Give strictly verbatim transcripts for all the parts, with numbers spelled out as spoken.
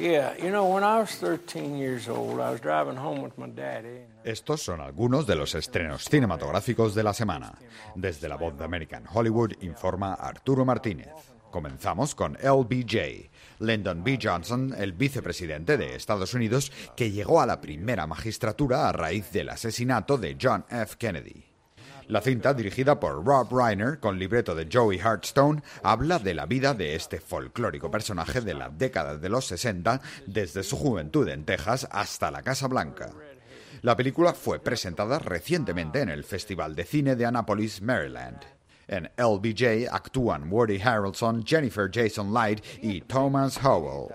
Estos son algunos de los estrenos cinematográficos de la semana. Desde la voz de American Hollywood informa Arturo Martínez. Comenzamos con L B J, Lyndon B. Johnson, el vicepresidente de Estados Unidos, que llegó a la primera magistratura a raíz del asesinato de John F. Kennedy. La cinta, dirigida por Rob Reiner, con libreto de Joey Hartstone, habla de la vida de este folclórico personaje de la década de los sesenta, desde su juventud en Texas hasta la Casa Blanca. La película fue presentada recientemente en el Festival de Cine de Annapolis, Maryland. En L B J actúan Woody Harrelson, Jennifer Jason Leigh y Thomas Howell.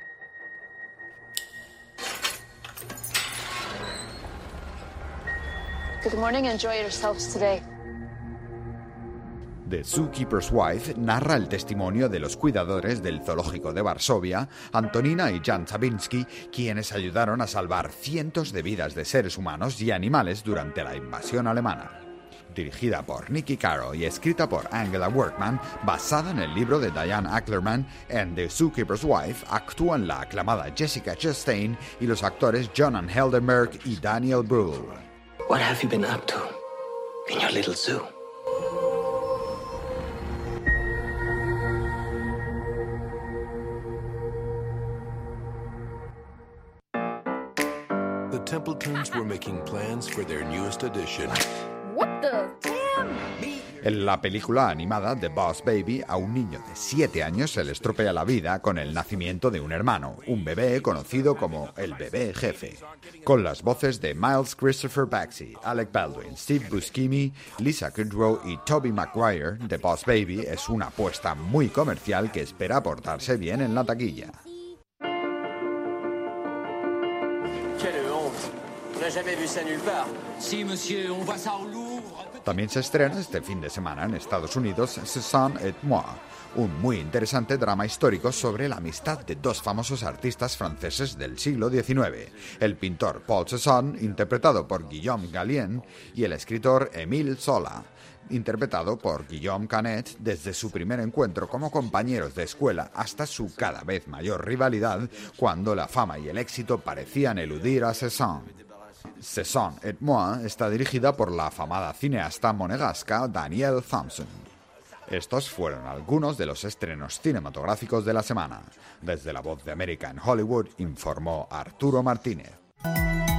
Good morning, enjoy yourselves today. The Zookeeper's Wife narra el testimonio de los cuidadores del zoológico de Varsovia, Antonina y Jan Sabinsky, quienes ayudaron a salvar cientos de vidas de seres humanos y animales durante la invasión alemana. Dirigida por Nicky Caro y escrita por Angela Workman, basada en el libro de Diane Ackerman, en The Zookeeper's Wife actúan la aclamada Jessica Chastain y los actores Jonan Heldenberg y Daniel Brühl. What have you been up to in your little zoo? The Templetons were making plans for their newest addition. What the damn? En la película animada The Boss Baby, a un niño de siete años se le estropea la vida con el nacimiento de un hermano, un bebé conocido como el bebé jefe. Con las voces de Miles Christopher Baxi, Alec Baldwin, Steve Buscemi, Lisa Kudrow y Tobey Maguire, The Boss Baby es una apuesta muy comercial que espera portarse bien en la taquilla. También se estrena este fin de semana en Estados Unidos Cézanne et moi, un muy interesante drama histórico sobre la amistad de dos famosos artistas franceses del siglo diecinueve, el pintor Paul Cézanne, interpretado por Guillaume Gallienne, y el escritor Émile Zola, interpretado por Guillaume Canet, desde su primer encuentro como compañeros de escuela hasta su cada vez mayor rivalidad cuando la fama y el éxito parecían eludir a Cézanne. Cézanne et moi está dirigida por la afamada cineasta monegasca Danielle Thompson. Estos fueron algunos de los estrenos cinematográficos de la semana. Desde la voz de American Hollywood informó Arturo Martínez.